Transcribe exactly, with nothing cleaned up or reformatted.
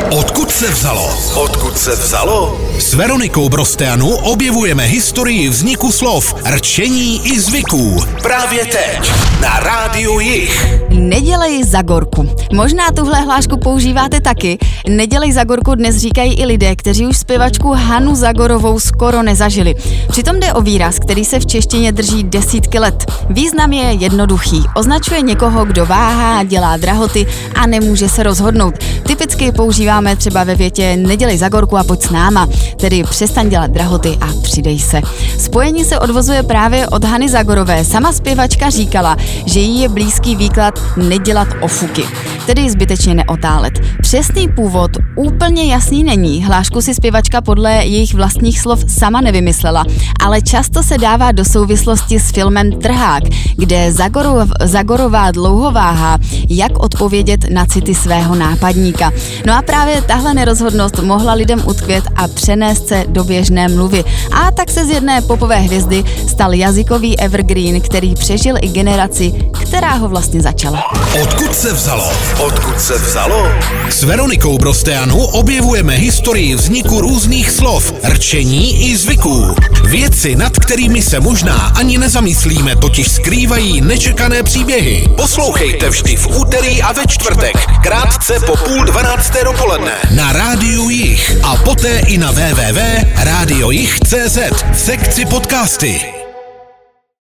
Odkud se vzalo? Odkud se vzalo? S Veronikou Brosteanu objevujeme historii vzniku slov, rčení i zvyků. Právě teď na Rádiu Jich. Nedělej Zagorku. Možná tuhle hlášku používáte taky. Nedělej Zagorku dnes říkají i lidé, kteří už zpěvačku Hanu Zagorovou skoro nezažili. Přitom jde o výraz, který se v češtině drží desítky let. Význam je jednoduchý. Označuje někoho, kdo váhá, dělá drahoty a nemůže se rozhodnout. Typicky používáme třeba ve větě nedělej Zagorku a pojď s náma, tedy přestaň dělat drahoty a přidej se. Spojení se odvozuje právě od Hany Zagorové. Sama zpěvačka říkala, že jí je blízký výklad nedělat ofuky, tedy zbytečně neotálet. Přesný původ úplně jasný není. Hlášku si zpěvačka podle jejich vlastních slov sama nevymyslela, ale často se dává do souvislosti s filmem Trhák, kde Zagorov, Zagorová dlouho váhá, jak odpovědět na city svého nápadníka. No a právě tahle nerozhodnost mohla lidem utkvět a přenést se do běžné mluvy. A tak se z jedné popové hvězdy stal jazykový evergreen, který přežil i generaci, která ho vlastně začala. Odkud se vzalo? Odkud se vzalo? S Veronikou Brosteanu objevujeme historii vzniku různých slov, rčení i zvyků. Věci, nad kterými se možná ani nezamyslíme, totiž skrývají nečekané příběhy. Poslouchejte vždy v úterý a ve čtvrtek, krátce po půl dvanácté dopoledne na Rádiu Jich a poté i na w w w tečka rádio jich tečka cé zet v sekci podcasty.